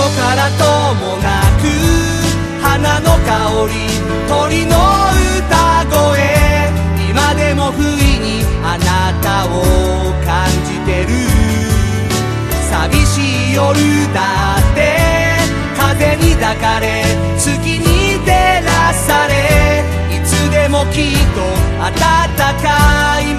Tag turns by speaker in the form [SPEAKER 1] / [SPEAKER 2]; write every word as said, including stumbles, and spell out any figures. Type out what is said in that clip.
[SPEAKER 1] からともなく花の香り鳥の歌声今でも不意にあなたを感じてる寂しい夜だって風に抱かれ月に照らされいつでもきっと暖かい